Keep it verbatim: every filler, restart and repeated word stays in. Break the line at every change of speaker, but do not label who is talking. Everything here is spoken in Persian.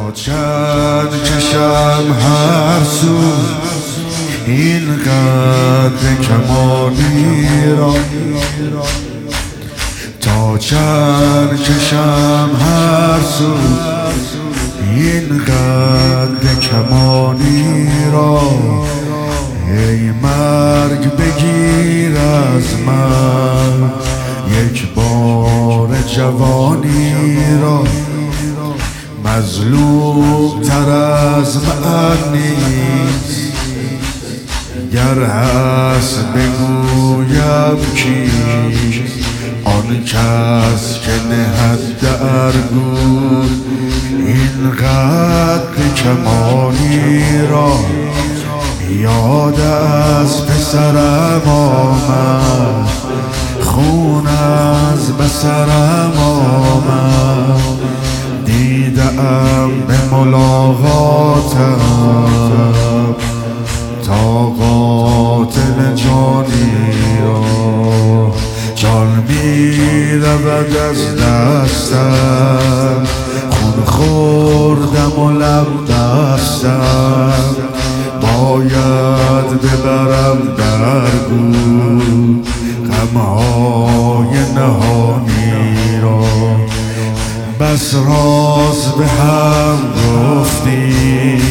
تا چند کشم هر سو این قد کمانی را، تا چند کشم هر سو این قد کمانی را. ای مرگ بگیر از من یک بار جوانی را، مظلوم تر از من نیست گر هست بگویم کیست. آن کس که نهد در گور این قد کمانی را. یاد از پسرم آمد خون از بسرم آمد، دیدم به ملاقاتم تا قاتل جانی را. جان می رود از دستم، خون خوردم و لب بستم، باید ببرم در گور غمهای نهانی را. بس راز به هم گفتیم